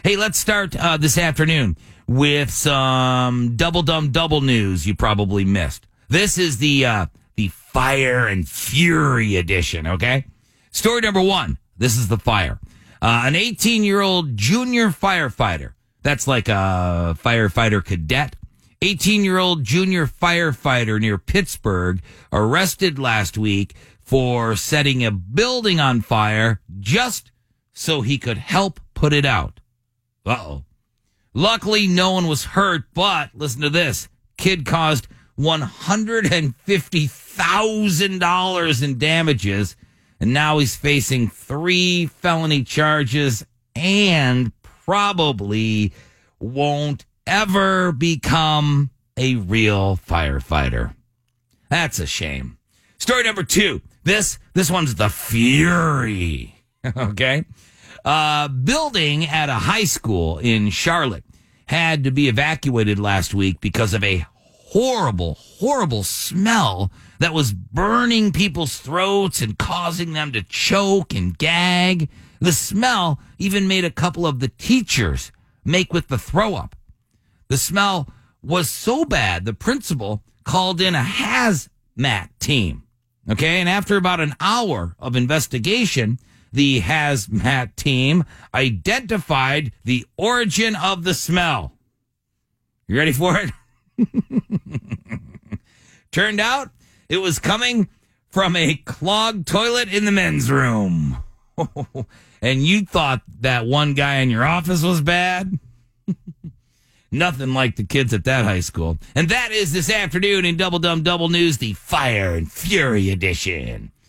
Hey, let's start this afternoon with some Double Dumb Double news you probably missed. This is the Fire and Fury edition, okay? Story number one. This is the fire. An 18-year-old junior firefighter. That's like a firefighter cadet. 18-year-old junior firefighter near Pittsburgh arrested last week for setting a building on fire just so he could help put it out. Uh-oh. Luckily, no one was hurt, but listen to this. Kid caused $150,000 in damages, and now he's facing 3 felony charges and probably won't ever become a real firefighter. That's a shame. Story number 2. This one's the Fury. Okay? Building at a high school in Charlotte had to be evacuated last week because of a horrible, horrible smell that was burning people's throats and causing them to choke and gag. The smell even made a couple of the teachers make with the throw up. The smell was so bad, the principal called in a hazmat team. Okay, and after about an hour of investigation, the hazmat team identified the origin of the smell. You ready for it? Turned out it was coming from a clogged toilet in the men's room. And you thought that one guy in your office was bad? Nothing like the kids at that high school. And that is this afternoon in Double Dumb Double News, the Fire and Fury edition.